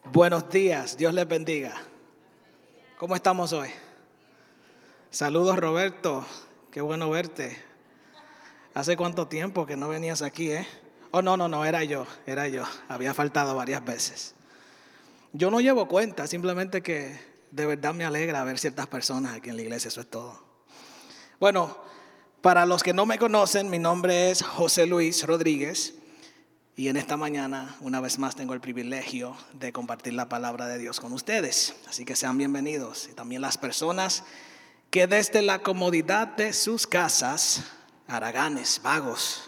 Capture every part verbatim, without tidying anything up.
Buenos días, Dios les bendiga. ¿Cómo estamos hoy? Saludos, Roberto, qué bueno verte. ¿Hace cuánto tiempo que no venías aquí, eh? Oh, no, no, no, era yo, era yo. Había faltado varias veces. Yo no llevo cuenta, simplemente que de verdad me alegra ver ciertas personas aquí en la iglesia, eso es todo. Bueno, para los que no me conocen, mi nombre es José Luis Rodríguez. Y en esta mañana, una vez más, tengo el privilegio de compartir la palabra de Dios con ustedes. Así que sean bienvenidos. Y también las personas que desde la comodidad de sus casas, haraganes, vagos.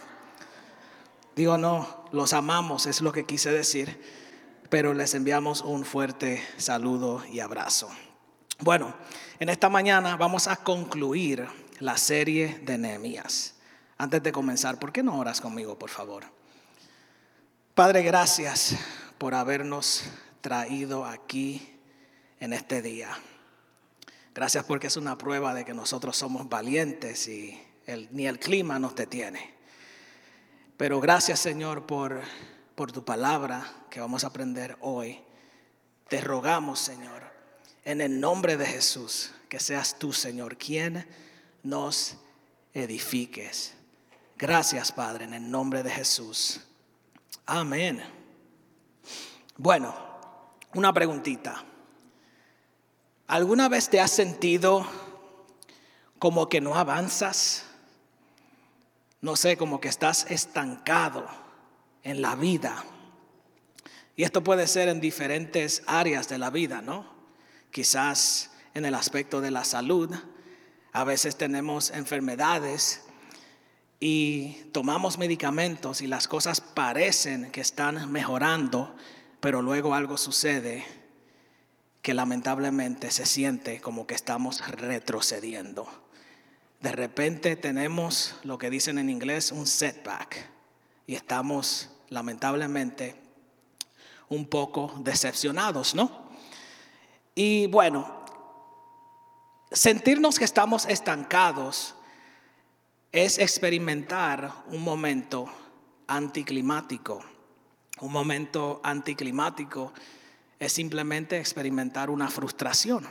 Digo, no, los amamos, es lo que quise decir. Pero les enviamos un fuerte saludo y abrazo. Bueno, en esta mañana vamos a concluir la serie de Nehemías. Antes de comenzar, ¿por qué no oras conmigo, por favor? Padre, gracias por habernos traído aquí en este día. Gracias porque es una prueba de que nosotros somos valientes y el, ni el clima nos detiene. Pero gracias, Señor, por, por tu palabra que vamos a aprender hoy. Te rogamos, Señor, en el nombre de Jesús, que seas tú, Señor, quien nos edifiques. Gracias, Padre, en el nombre de Jesús. Amén. Bueno, una preguntita. ¿Alguna vez te has sentido como que no avanzas? No sé, como que estás estancado en la vida. Y esto puede ser en diferentes áreas de la vida, ¿no? Quizás en el aspecto de la salud. A veces tenemos enfermedades y tomamos medicamentos y las cosas parecen que están mejorando, pero luego algo sucede que lamentablemente se siente como que estamos retrocediendo. De repente tenemos lo que dicen en inglés un setback y estamos lamentablemente un poco decepcionados, ¿no? Y bueno, sentirnos que estamos estancados es experimentar un momento anticlimático. Un momento anticlimático es simplemente experimentar una frustración.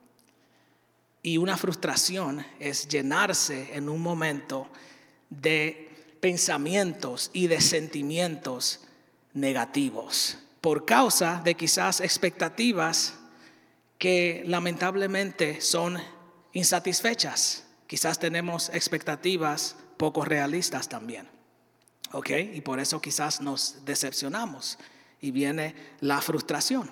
Y una frustración es llenarse en un momento de pensamientos y de sentimientos negativos por causa de quizás expectativas que lamentablemente son insatisfechas. Quizás tenemos expectativas poco realistas también, ¿ok? Y por eso quizás nos decepcionamos y viene la frustración.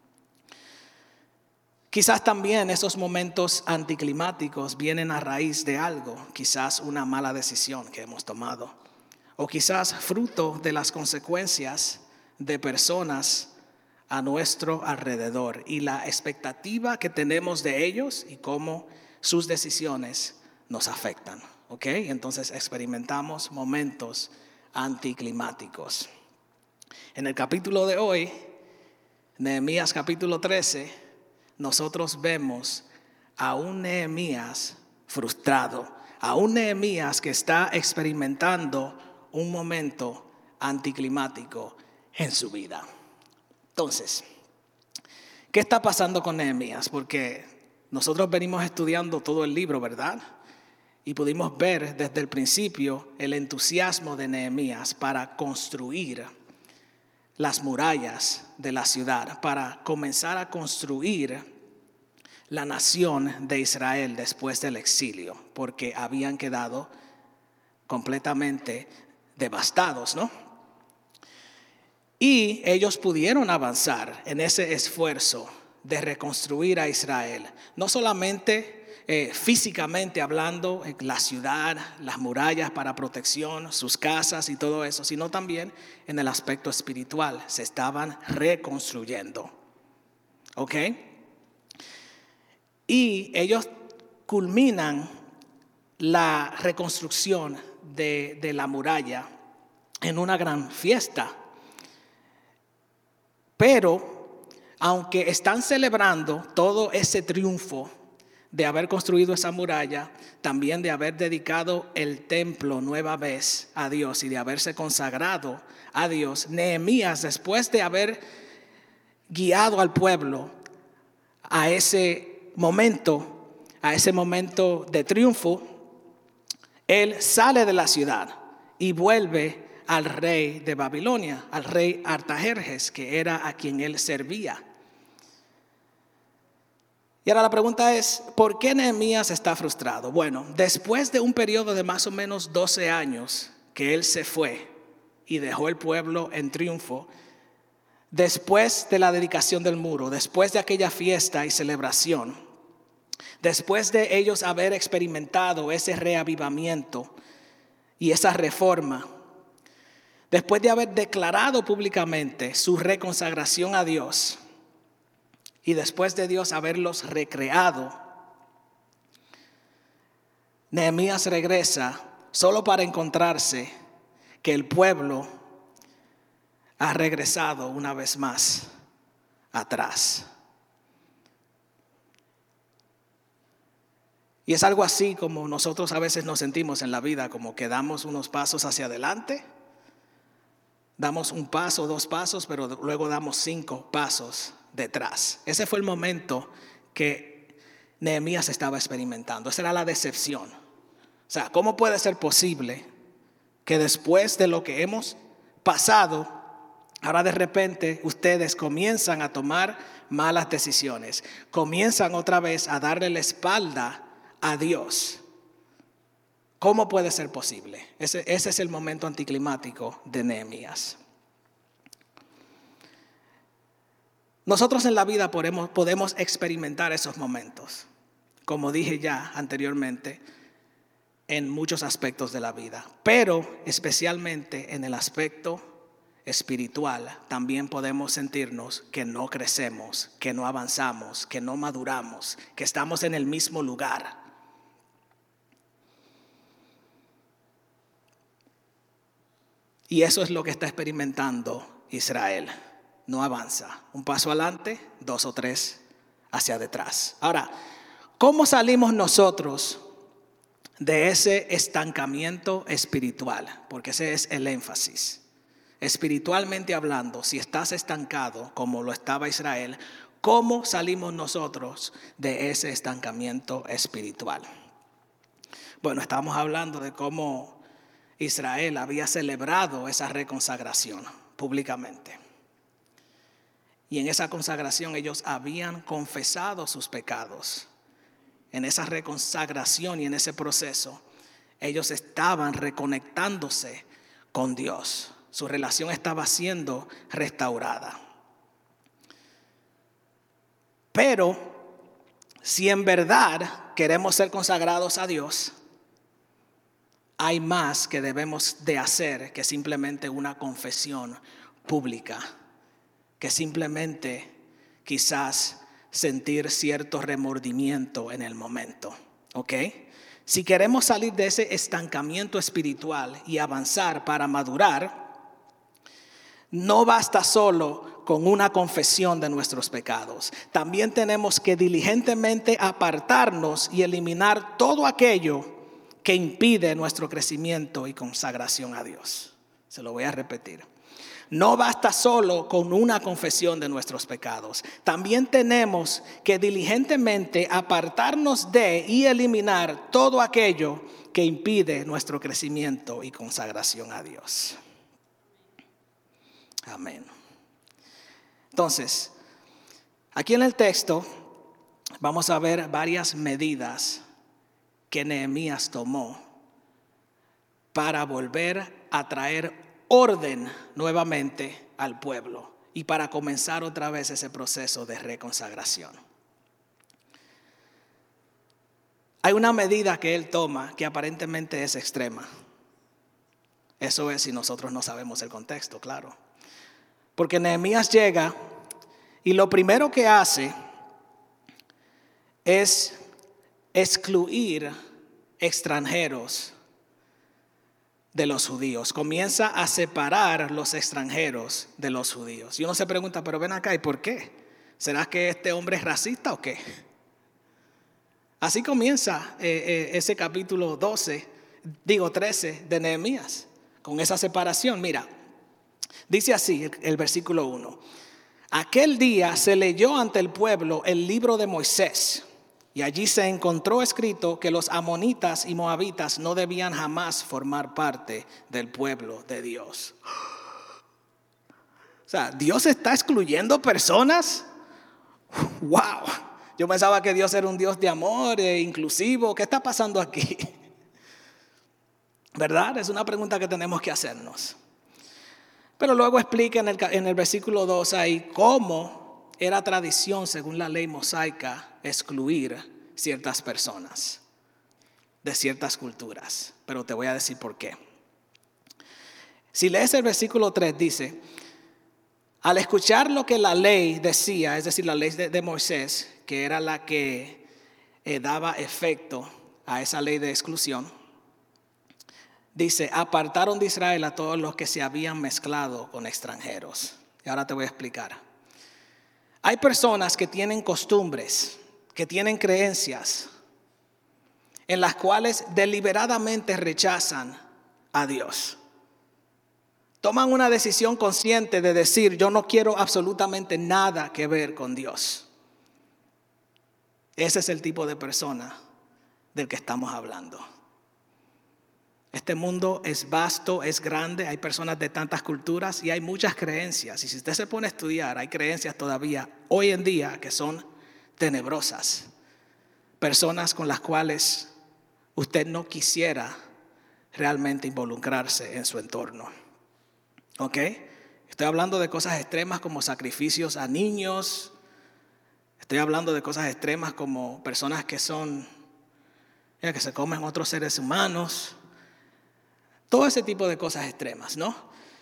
Quizás también esos momentos anticlimáticos vienen a raíz de algo, quizás una mala decisión que hemos tomado, o quizás fruto de las consecuencias de personas a nuestro alrededor y la expectativa que tenemos de ellos y cómo sus decisiones nos afectan, ¿ok? Entonces experimentamos momentos anticlimáticos. En el capítulo de hoy, Nehemías capítulo trece, nosotros vemos a un Nehemías frustrado, a un Nehemías que está experimentando un momento anticlimático en su vida. Entonces, ¿qué está pasando con Nehemías? Porque nosotros venimos estudiando todo el libro, ¿verdad? Y pudimos ver desde el principio el entusiasmo de Nehemías para construir las murallas de la ciudad, para comenzar a construir la nación de Israel después del exilio, porque habían quedado completamente devastados, ¿no? Y ellos pudieron avanzar en ese esfuerzo de reconstruir a Israel, no solamente Eh, físicamente hablando, eh, la ciudad, las murallas para protección, sus casas y todo eso, sino también en el aspecto espiritual, se estaban reconstruyendo, ¿ok? Y ellos culminan la reconstrucción de, de la muralla en una gran fiesta, pero aunque están celebrando todo ese triunfo de haber construido esa muralla, también de haber dedicado el templo nueva vez a Dios y de haberse consagrado a Dios, Nehemías, después de haber guiado al pueblo a ese momento, a ese momento de triunfo, él sale de la ciudad y vuelve al rey de Babilonia, al rey Artajerjes, que era a quien él servía. Y ahora la pregunta es, ¿por qué Nehemías está frustrado? Bueno, después de un periodo de más o menos doce años que él se fue y dejó el pueblo en triunfo, después de la dedicación del muro, después de aquella fiesta y celebración, después de ellos haber experimentado ese reavivamiento y esa reforma, después de haber declarado públicamente su reconsagración a Dios y después de Dios haberlos recreado, Nehemías regresa solo para encontrarse que el pueblo ha regresado una vez más atrás. Y es algo así como nosotros a veces nos sentimos en la vida, como que damos unos pasos hacia adelante, damos un paso, dos pasos, pero luego damos cinco pasos detrás. Ese fue el momento que Nehemías estaba experimentando. Esa era la decepción. O sea, ¿cómo puede ser posible que después de lo que hemos pasado, ahora de repente ustedes comienzan a tomar malas decisiones, comienzan otra vez a darle la espalda a Dios? ¿Cómo puede ser posible? Ese, ese es el momento anticlimático de Nehemías. Nosotros en la vida podemos, podemos experimentar esos momentos, como dije ya anteriormente, en muchos aspectos de la vida, pero especialmente en el aspecto espiritual también podemos sentirnos que no crecemos, que no avanzamos, que no maduramos, que estamos en el mismo lugar. Y eso es lo que está experimentando Israel. No avanza. Un paso adelante, dos o tres hacia detrás. Ahora, ¿cómo salimos nosotros de ese estancamiento espiritual? Porque ese es el énfasis. Espiritualmente hablando, si estás estancado como lo estaba Israel, ¿cómo salimos nosotros de ese estancamiento espiritual? Bueno, estamos hablando de cómo Israel había celebrado esa reconsagración públicamente. Y en esa consagración ellos habían confesado sus pecados. En esa reconsagración y en ese proceso, ellos estaban reconectándose con Dios. Su relación estaba siendo restaurada. Pero si en verdad queremos ser consagrados a Dios, hay más que debemos de hacer que simplemente una confesión pública, que simplemente quizás sentir cierto remordimiento en el momento, ¿ok? Si queremos salir de ese estancamiento espiritual y avanzar para madurar, no basta solo con una confesión de nuestros pecados. También tenemos que diligentemente apartarnos y eliminar todo aquello que impide nuestro crecimiento y consagración a Dios. Se lo voy a repetir. No basta solo con una confesión de nuestros pecados. También tenemos que diligentemente apartarnos de y eliminar todo aquello que impide nuestro crecimiento y consagración a Dios. Amén. Entonces, aquí en el texto vamos a ver varias medidas que Nehemías tomó para volver a traer orden nuevamente al pueblo y para comenzar otra vez ese proceso de reconsagración. Hay una medida que él toma que aparentemente es extrema. Eso es si nosotros no sabemos el contexto, claro. Porque Nehemías llega y lo primero que hace es excluir extranjeros de los judíos. Comienza a separar los extranjeros de los judíos. Y uno se pregunta, pero ven acá, ¿y por qué? ¿Será que este hombre es racista o qué? Así comienza eh, eh, ese capítulo doce, digo trece de Nehemías, con esa separación. Mira, dice así el, el versículo uno. Aquel día se leyó ante el pueblo el libro de Moisés, y allí se encontró escrito que los amonitas y moabitas no debían jamás formar parte del pueblo de Dios. O sea, ¿Dios está excluyendo personas? ¡Wow! Yo pensaba que Dios era un Dios de amor e inclusivo. ¿Qué está pasando aquí? ¿Verdad? Es una pregunta que tenemos que hacernos. Pero luego explica en el, en el versículo dos ahí cómo era tradición según la ley mosaica excluir ciertas personas de ciertas culturas. Pero te voy a decir por qué. Si lees el versículo tres dice, al escuchar lo que la ley decía, es decir, la ley de, de Moisés, que era la que eh, daba efecto a esa ley de exclusión, dice, apartaron de Israel a todos los que se habían mezclado con extranjeros. Y ahora te voy a explicar. Hay personas que tienen costumbres, que tienen creencias, en las cuales deliberadamente rechazan a Dios. Toman una decisión consciente de decir, yo no quiero absolutamente nada que ver con Dios. Ese es el tipo de persona del que estamos hablando. Este mundo es vasto, es grande, hay personas de tantas culturas y hay muchas creencias. Y si usted se pone a estudiar, hay creencias todavía hoy en día que son tenebrosas. Personas con las cuales usted no quisiera realmente involucrarse en su entorno. ¿Ok? Estoy hablando de cosas extremas como sacrificios a niños. Estoy hablando de cosas extremas como personas que son, que se comen otros seres humanos. Todo ese tipo de cosas extremas, ¿no?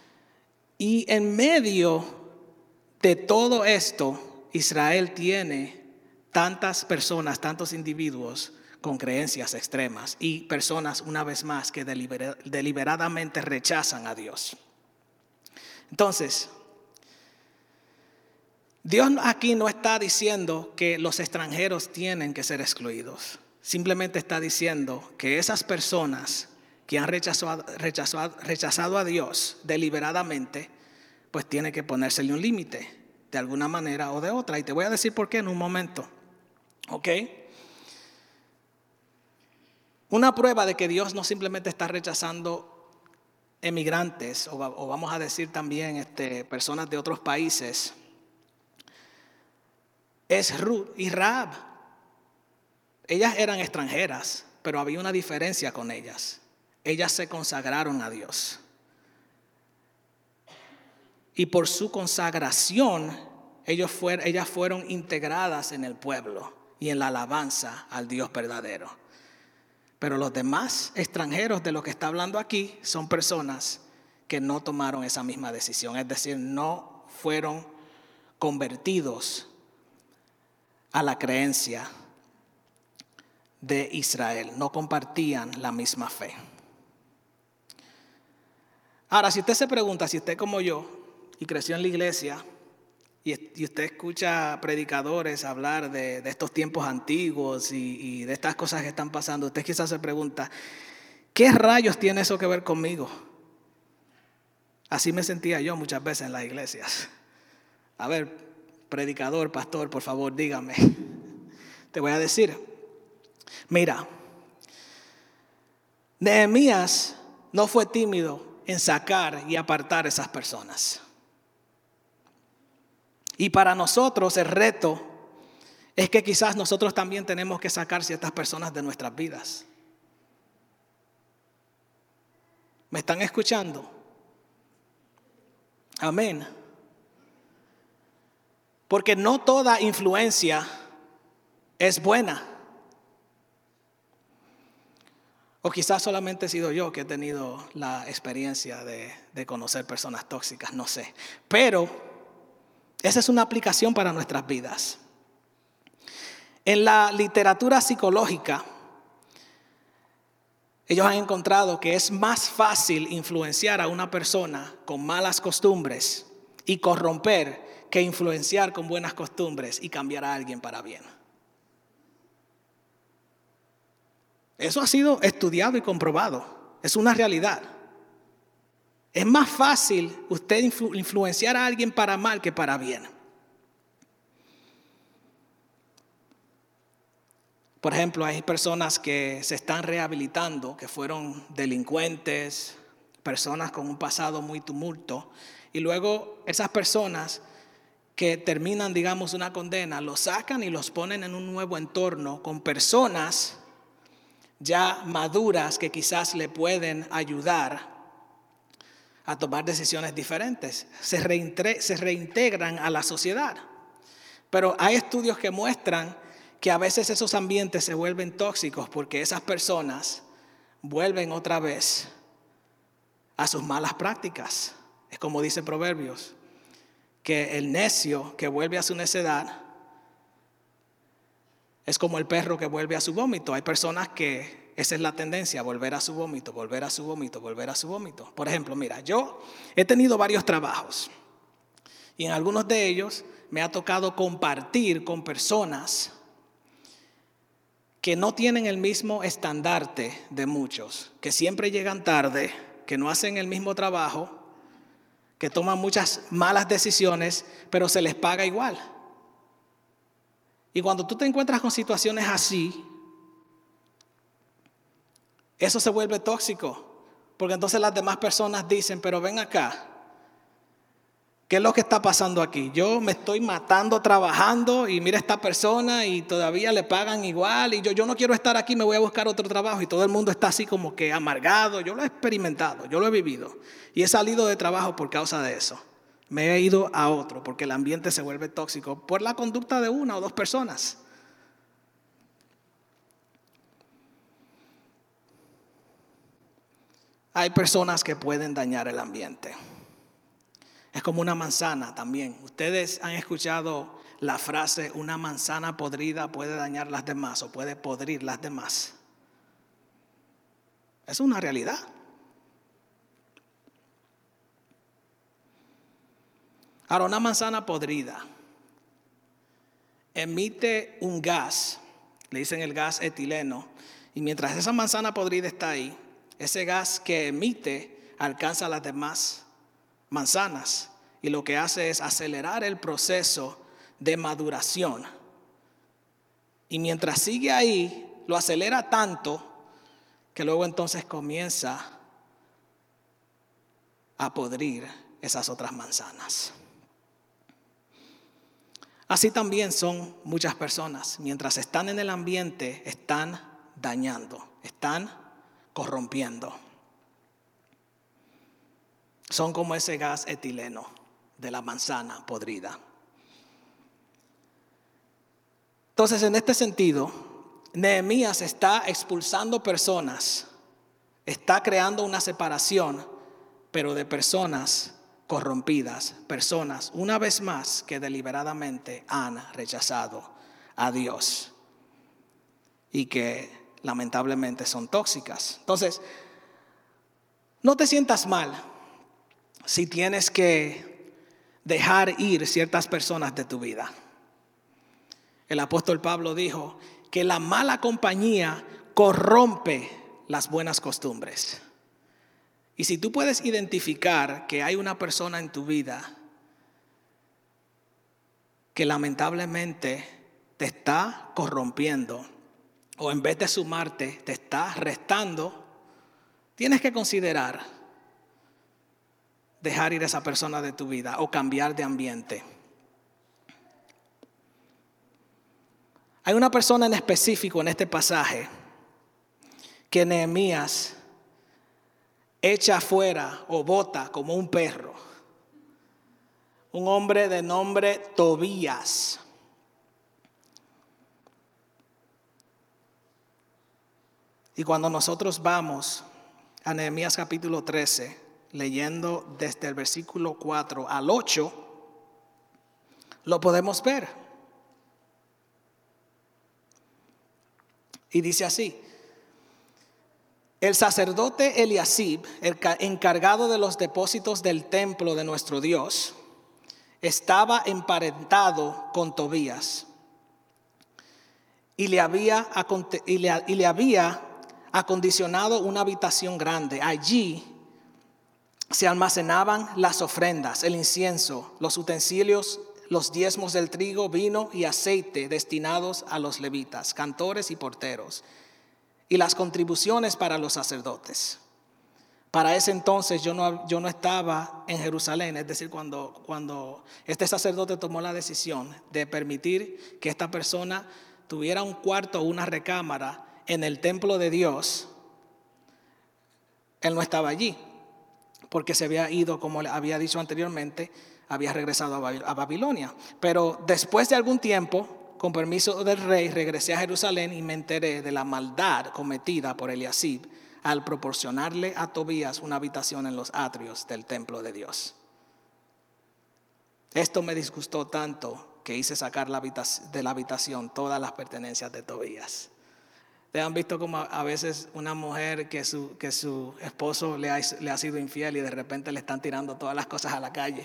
Y en medio de todo esto, Israel tiene tantas personas, tantos individuos con creencias extremas y personas, una vez más, que deliber- deliberadamente rechazan a Dios. Entonces, Dios aquí no está diciendo que los extranjeros tienen que ser excluidos. Simplemente está diciendo que esas personas que han rechazado, rechazado, rechazado a Dios deliberadamente, pues tiene que ponérsele un límite de alguna manera o de otra. Y te voy a decir por qué en un momento. ¿Ok? Una prueba de que Dios no simplemente está rechazando emigrantes, o, o vamos a decir también este, personas de otros países, es Ruth y Rahab. Ellas eran extranjeras, pero había una diferencia con ellas. Ellas se consagraron a Dios. Y por su consagración, ellos fueron, ellas fueron integradas en el pueblo y en la alabanza al Dios verdadero. Pero los demás extranjeros de los que está hablando aquí son personas que no tomaron esa misma decisión. Es decir, no fueron convertidos a la creencia de Israel. No compartían la misma fe. Ahora, si usted se pregunta, si usted como yo, y creció en la iglesia, y, y usted escucha predicadores hablar de, de estos tiempos antiguos y, y de estas cosas que están pasando, usted quizás se pregunta, ¿qué rayos tiene eso que ver conmigo? Así me sentía yo muchas veces en las iglesias. A ver, predicador, pastor, por favor, dígame. Te voy a decir, mira, Nehemías no fue tímido en sacar y apartar a esas personas. Y para nosotros el reto es que quizás nosotros también tenemos que sacar ciertas personas de nuestras vidas. ¿Me están escuchando? Amén. Porque no toda influencia es buena. O quizás solamente he sido yo que he tenido la experiencia de, de conocer personas tóxicas, no sé. Pero esa es una aplicación para nuestras vidas. En la literatura psicológica, ellos han encontrado que es más fácil influenciar a una persona con malas costumbres y corromper que influenciar con buenas costumbres y cambiar a alguien para bien. Eso ha sido estudiado y comprobado. Es una realidad. Es más fácil usted influ- influenciar a alguien para mal que para bien. Por ejemplo, hay personas que se están rehabilitando, que fueron delincuentes, personas con un pasado muy tumulto, y luego esas personas que terminan, digamos, una condena, los sacan y los ponen en un nuevo entorno con personas ya maduras que quizás le pueden ayudar a tomar decisiones diferentes. Se, reintre- se reintegran a la sociedad. Pero hay estudios que muestran que a veces esos ambientes se vuelven tóxicos porque esas personas vuelven otra vez a sus malas prácticas. Es como dice Proverbios, que el necio que vuelve a su necedad es como el perro que vuelve a su vómito. Hay personas que esa es la tendencia, volver a su vómito, volver a su vómito, volver a su vómito. Por ejemplo, mira, yo he tenido varios trabajos y en algunos de ellos me ha tocado compartir con personas que no tienen el mismo estandarte de muchos, que siempre llegan tarde, que no hacen el mismo trabajo, que toman muchas malas decisiones, pero se les paga igual. Y cuando tú te encuentras con situaciones así, eso se vuelve tóxico, porque entonces las demás personas dicen, pero ven acá, ¿qué es lo que está pasando aquí? Yo me estoy matando trabajando y mira esta persona y todavía le pagan igual y yo, yo no quiero estar aquí, me voy a buscar otro trabajo y todo el mundo está así como que amargado. Yo lo he experimentado, yo lo he vivido y he salido de trabajo por causa de eso. Me he ido a otro porque el ambiente se vuelve tóxico por la conducta de una o dos personas. Hay personas que pueden dañar el ambiente. Es como una manzana también. Ustedes han escuchado la frase, una manzana podrida puede dañar las demás o puede podrir las demás. Es una realidad. Ahora, una manzana podrida emite un gas, le dicen el gas etileno, y mientras esa manzana podrida está ahí, ese gas que emite alcanza a las demás manzanas y lo que hace es acelerar el proceso de maduración. Y mientras sigue ahí, lo acelera tanto que luego entonces comienza a podrir esas otras manzanas. Así también son muchas personas. Mientras están en el ambiente, están dañando, están corrompiendo. Son como ese gas etileno de la manzana podrida. Entonces, en este sentido, Nehemías está expulsando personas, está creando una separación, pero de personas corrompidas, personas, una vez más, que deliberadamente han rechazado a Dios y que lamentablemente son tóxicas. Entonces, no te sientas mal si tienes que dejar ir ciertas personas de tu vida. El apóstol Pablo dijo que la mala compañía corrompe las buenas costumbres. Y si tú puedes identificar que hay una persona en tu vida que lamentablemente te está corrompiendo o en vez de sumarte te está restando, tienes que considerar dejar ir a esa persona de tu vida o cambiar de ambiente. Hay una persona en específico en este pasaje que Nehemías echa afuera o bota como un perro. Un hombre de nombre Tobías. Y cuando nosotros vamos a Nehemías capítulo trece, leyendo desde el versículo cuatro al ocho, lo podemos ver. Y dice así: el sacerdote Eliasib, el encargado de los depósitos del templo de nuestro Dios, estaba emparentado con Tobías y le había, y le, y le había acondicionado una habitación grande. Allí se almacenaban las ofrendas, el incienso, los utensilios, los diezmos del trigo, vino y aceite destinados a los levitas, cantores y porteros, y las contribuciones para los sacerdotes. Para ese entonces yo no, yo no estaba en Jerusalén, es decir, cuando, cuando este sacerdote tomó la decisión de permitir que esta persona tuviera un cuarto o una recámara en el templo de Dios, él no estaba allí, porque se había ido, como le había dicho anteriormente, había regresado a Babilonia. Pero después de algún tiempo, con permiso del rey, regresé a Jerusalén y me enteré de la maldad cometida por Eliasib al proporcionarle a Tobías una habitación en los atrios del templo de Dios. Esto me disgustó tanto que hice sacar la habitac- de la habitación todas las pertenencias de Tobías. ¿Te han visto como a veces una mujer que su, que su esposo le ha, le ha sido infiel y de repente le están tirando todas las cosas a la calle?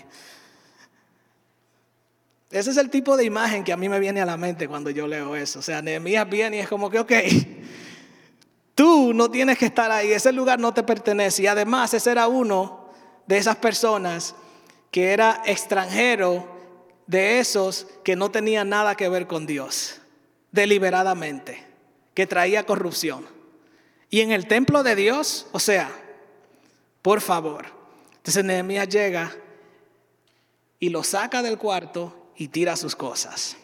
Ese es el tipo de imagen que a mí me viene a la mente cuando yo leo eso. O sea, Nehemías viene y es como que, ok, tú no tienes que estar ahí, ese lugar no te pertenece. Y además ese era uno de esas personas que era extranjero, de esos que no tenían nada que ver con Dios, deliberadamente, que traía corrupción. Y en el templo de Dios, o sea, por favor. Entonces Nehemías llega y lo saca del cuarto y tira sus cosas.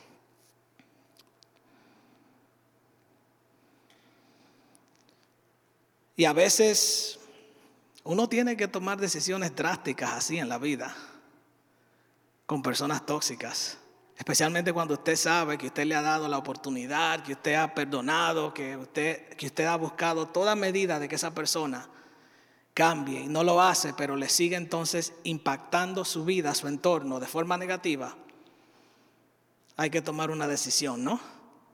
Y a veces uno tiene que tomar decisiones drásticas así en la vida, con personas tóxicas. Especialmente cuando usted sabe que usted le ha dado la oportunidad, que usted ha perdonado, que usted, que usted ha buscado toda medida de que esa persona cambie y no lo hace, pero le sigue entonces impactando su vida, su entorno de forma negativa. Hay que tomar una decisión, ¿no?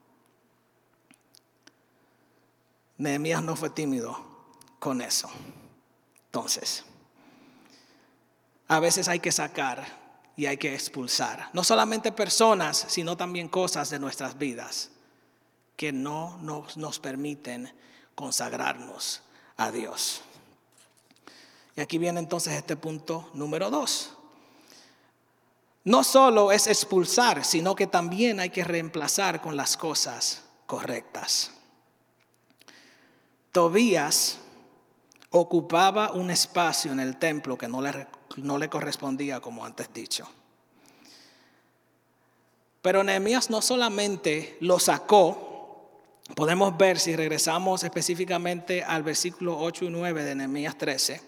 Nehemías no fue tímido con eso. Entonces, a veces hay que sacar y hay que expulsar, no solamente personas, sino también cosas de nuestras vidas que no nos, nos permiten consagrarnos a Dios. Y aquí viene entonces este punto número dos. No solo es expulsar, sino que también hay que reemplazar con las cosas correctas. Tobías ocupaba un espacio en el templo que no le, no le correspondía, como antes dicho. Pero Nehemías no solamente lo sacó, podemos ver si regresamos específicamente al versículo ocho y nueve de Nehemías trece.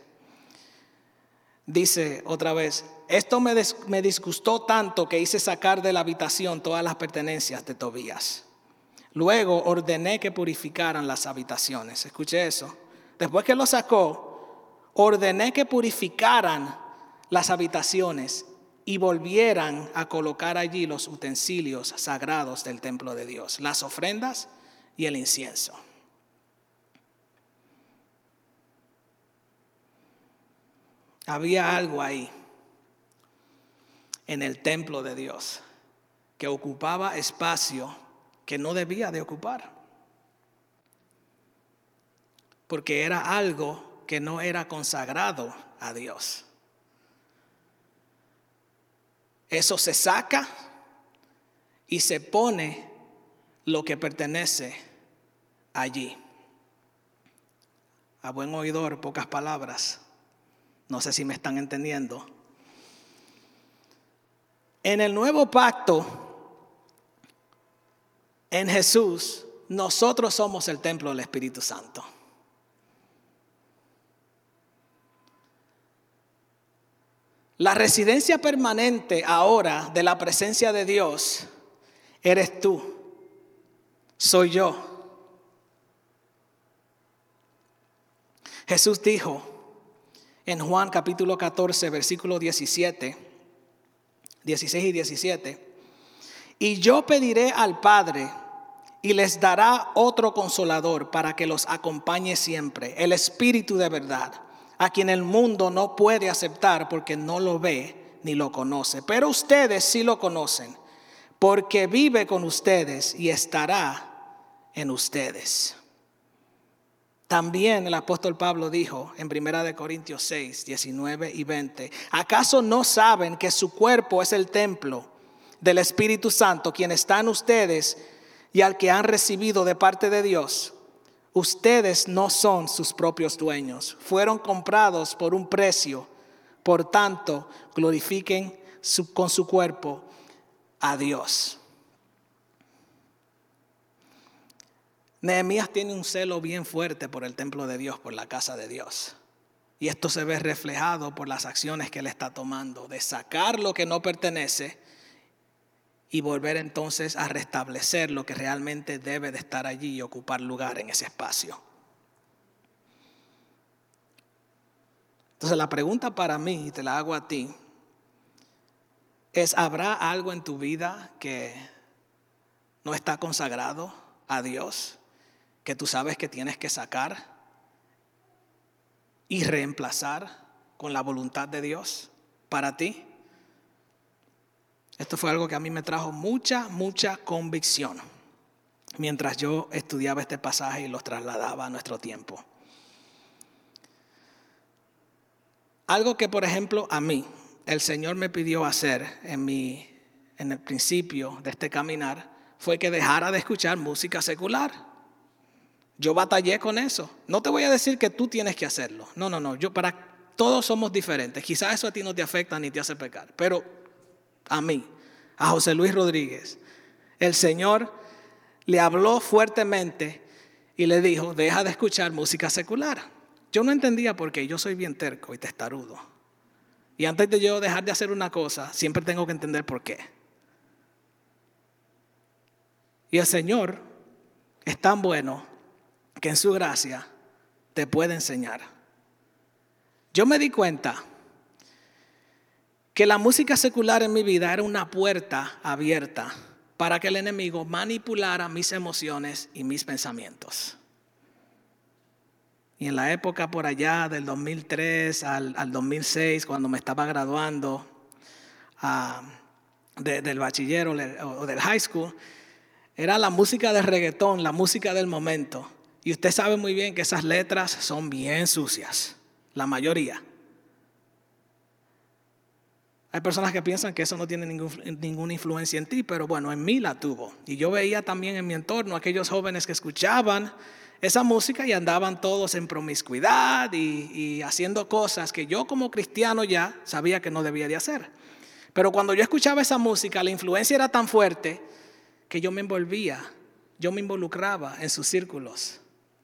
Dice otra vez, esto me, des, me disgustó tanto que hice sacar de la habitación todas las pertenencias de Tobías. Luego ordené que purificaran las habitaciones. Escuche eso. Después que lo sacó, ordené que purificaran las habitaciones y volvieran a colocar allí los utensilios sagrados del templo de Dios, las ofrendas y el incienso. Había algo ahí en el templo de Dios que ocupaba espacio que no debía de ocupar, porque era algo que no era consagrado a Dios. Eso se saca y se pone lo que pertenece allí. A buen oidor, pocas palabras. No sé si me están entendiendo. En el nuevo pacto, en Jesús, nosotros somos el templo del Espíritu Santo. La residencia permanente ahora de la presencia de Dios eres tú, soy yo. Jesús dijo en Juan capítulo catorce, versículo diecisiete, dieciséis y diecisiete, y yo pediré al Padre y les dará otro consolador para que los acompañe siempre, el Espíritu de verdad, a quien el mundo no puede aceptar porque no lo ve ni lo conoce. Pero ustedes sí lo conocen, porque vive con ustedes y estará en ustedes. También el apóstol Pablo dijo en primera de Corintios seis, diecinueve y veinte, ¿acaso no saben que su cuerpo es el templo del Espíritu Santo, quien está en ustedes y al que han recibido de parte de Dios, ustedes no son sus propios dueños. Fueron comprados por un precio. Por tanto, glorifiquen su, con su cuerpo a Dios. Nehemías tiene un celo bien fuerte por el templo de Dios, por la casa de Dios. Y esto se ve reflejado por las acciones que él está tomando, de sacar lo que no pertenece y volver entonces a restablecer lo que realmente debe de estar allí y ocupar lugar en ese espacio. Entonces la pregunta para mí, y te la hago a ti, es: ¿habrá algo en tu vida que no está consagrado a Dios, que tú sabes que tienes que sacar y reemplazar con la voluntad de Dios para ti? Esto fue algo que a mí me trajo mucha, mucha convicción mientras yo estudiaba este pasaje y los trasladaba a nuestro tiempo. Algo que, por ejemplo, a mí el Señor me pidió hacer en, mi, en el principio de este caminar fue que dejara de escuchar música secular. Yo batallé con eso. No te voy a decir que tú tienes que hacerlo. No, no, no. Yo, para, todos somos diferentes. Quizás eso a ti no te afecta ni te hace pecar. Pero a mí, a José Luis Rodríguez, el Señor le habló fuertemente y le dijo: deja de escuchar música secular. Yo no entendía por qué. Yo soy bien terco y testarudo. Y antes de yo dejar de hacer una cosa, siempre tengo que entender por qué. Y el Señor es tan bueno que en su gracia te puede enseñar. Yo me di cuenta que la música secular en mi vida era una puerta abierta para que el enemigo manipulara mis emociones y mis pensamientos. Y en la época por allá del dos mil tres al, al dos mil seis, cuando me estaba graduando uh, de, del bachiller o, o del high school, era la música de reggaetón, la música del momento. Y usted sabe muy bien que esas letras son bien sucias, la mayoría. Hay personas que piensan que eso no tiene ningún, ninguna influencia en ti, pero bueno, en mí la tuvo. Y yo veía también en mi entorno aquellos jóvenes que escuchaban esa música y andaban todos en promiscuidad y, y haciendo cosas que yo como cristiano ya sabía que no debía de hacer. Pero cuando yo escuchaba esa música, la influencia era tan fuerte que yo me envolvía, yo me involucraba en sus círculos.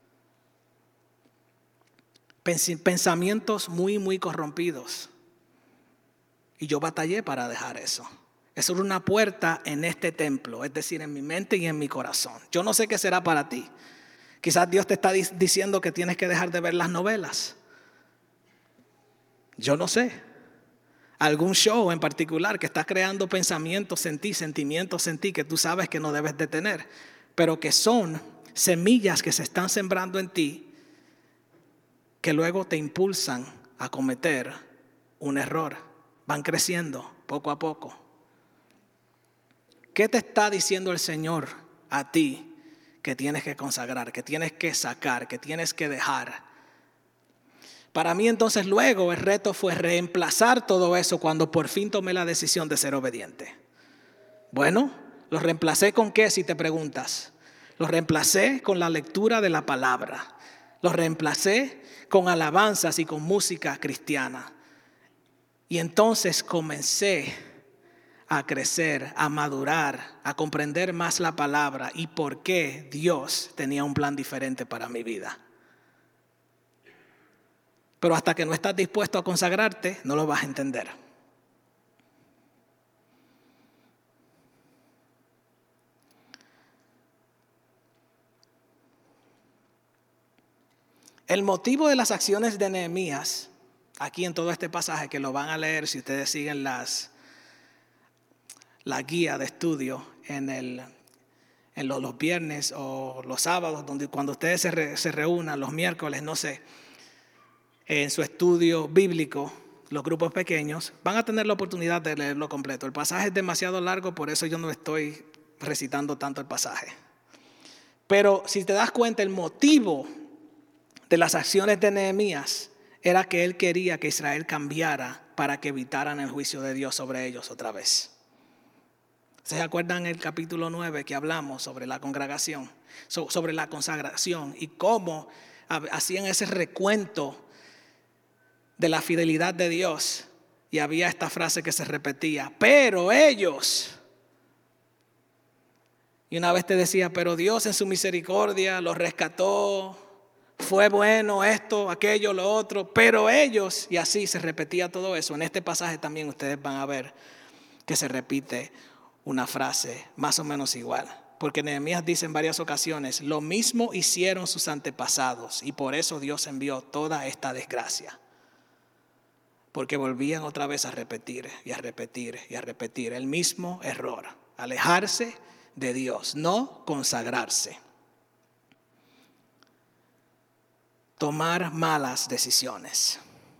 Pensamientos muy, muy corrompidos. Y yo batallé para dejar eso. Eso era una puerta en este templo, es decir, en mi mente y en mi corazón. Yo no sé qué será para ti. Quizás Dios te está diciendo que tienes que dejar de ver las novelas. Yo no sé. Algún show en particular que está creando pensamientos en ti, sentimientos en ti que tú sabes que no debes de tener, pero que son semillas que se están sembrando en ti que luego te impulsan a cometer un error. Van creciendo poco a poco. ¿Qué te está diciendo el Señor a ti que tienes que consagrar, que tienes que sacar, que tienes que dejar? Para mí entonces luego el reto fue reemplazar todo eso cuando por fin tomé la decisión de ser obediente. Bueno, ¿lo reemplacé con qué si te preguntas? Lo reemplacé con la lectura de la palabra. Lo reemplacé con alabanzas y con música cristiana. Y entonces comencé a crecer, a madurar, a comprender más la palabra y por qué Dios tenía un plan diferente para mi vida. Pero hasta que no estás dispuesto a consagrarte, no lo vas a entender. El motivo de las acciones de Nehemías, aquí en todo este pasaje, que lo van a leer si ustedes siguen las, la guía de estudio en, el, en los, los viernes o los sábados, donde, cuando ustedes se, re, se reúnan, los miércoles, no sé, en su estudio bíblico, los grupos pequeños, van a tener la oportunidad de leerlo completo. El pasaje es demasiado largo, por eso yo no estoy recitando tanto el pasaje. Pero si te das cuenta, el motivo de las acciones de Nehemías era que él quería que Israel cambiara para que evitaran el juicio de Dios sobre ellos otra vez. ¿Se acuerdan el capítulo nueve que hablamos sobre la congregación, sobre la consagración y cómo hacían ese recuento de la fidelidad de Dios? Y había esta frase que se repetía, pero ellos. Y una vez te decía, pero Dios en su misericordia los rescató, fue bueno esto, aquello, lo otro, pero ellos, y así se repetía todo eso. En este pasaje también ustedes van a ver que se repite una frase más o menos igual. Porque Nehemías dice en varias ocasiones, lo mismo hicieron sus antepasados y por eso Dios envió toda esta desgracia. Porque volvían otra vez a repetir y a repetir y a repetir el mismo error. Alejarse de Dios, no consagrarse. Tomar malas decisiones.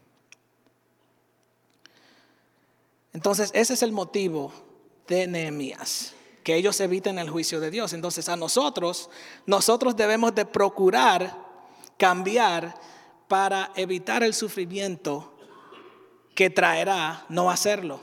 Entonces ese es el motivo de Nehemías, que ellos eviten el juicio de Dios. Entonces a nosotros, nosotros debemos de procurar cambiar para evitar el sufrimiento que traerá no hacerlo.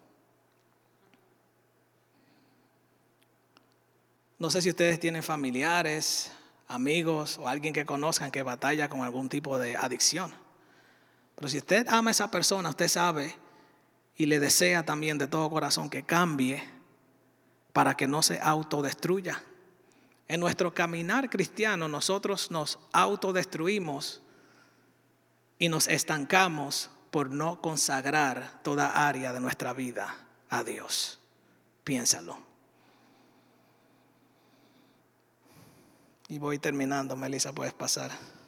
No sé si ustedes tienen familiares, amigos o alguien que conozcan que batalla con algún tipo de adicción. Pero si usted ama a esa persona, usted sabe y le desea también de todo corazón que cambie para que no se autodestruya. En nuestro caminar cristiano nosotros nos autodestruimos y nos estancamos por no consagrar toda área de nuestra vida a Dios. Piénsalo. Y voy terminando, Melissa, puedes pasar.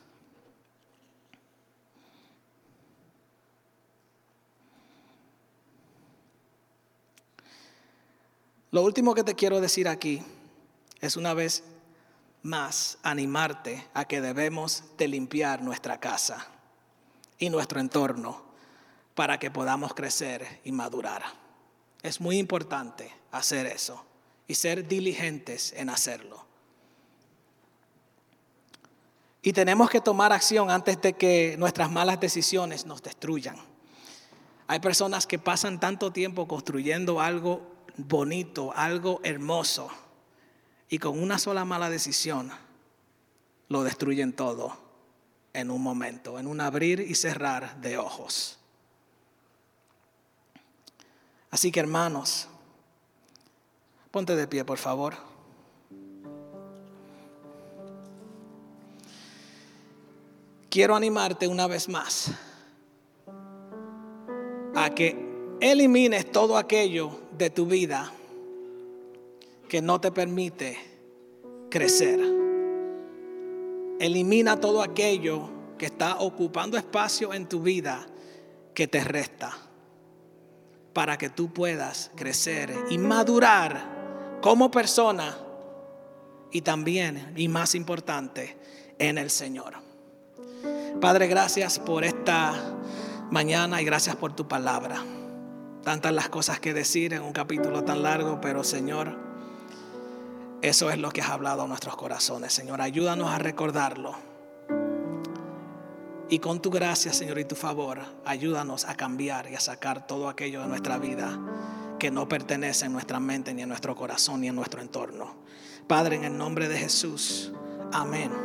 Lo último que te quiero decir aquí es una vez más animarte a que debemos de limpiar nuestra casa y nuestro entorno para que podamos crecer y madurar. Es muy importante hacer eso y ser diligentes en hacerlo. Y tenemos que tomar acción antes de que nuestras malas decisiones nos destruyan. Hay personas que pasan tanto tiempo construyendo algo bonito, algo hermoso, y con una sola mala decisión lo destruyen todo en un momento, en un abrir y cerrar de ojos. Así que, hermanos, ponte de pie, por favor. Quiero animarte una vez más a que elimines todo aquello de tu vida que no te permite crecer. Elimina todo aquello que está ocupando espacio en tu vida que te resta, para que tú puedas crecer y madurar como persona y también, y más importante, en el Señor. Padre, gracias por esta mañana y gracias por tu palabra. Tantas las cosas que decir en un capítulo tan largo, pero Señor, eso es lo que has hablado a nuestros corazones. Señor, ayúdanos a recordarlo. Y con tu gracia, Señor, y tu favor, ayúdanos a cambiar y a sacar todo aquello de nuestra vida que no pertenece en nuestra mente, ni en nuestro corazón, ni en nuestro entorno. Padre, en el nombre de Jesús, amén.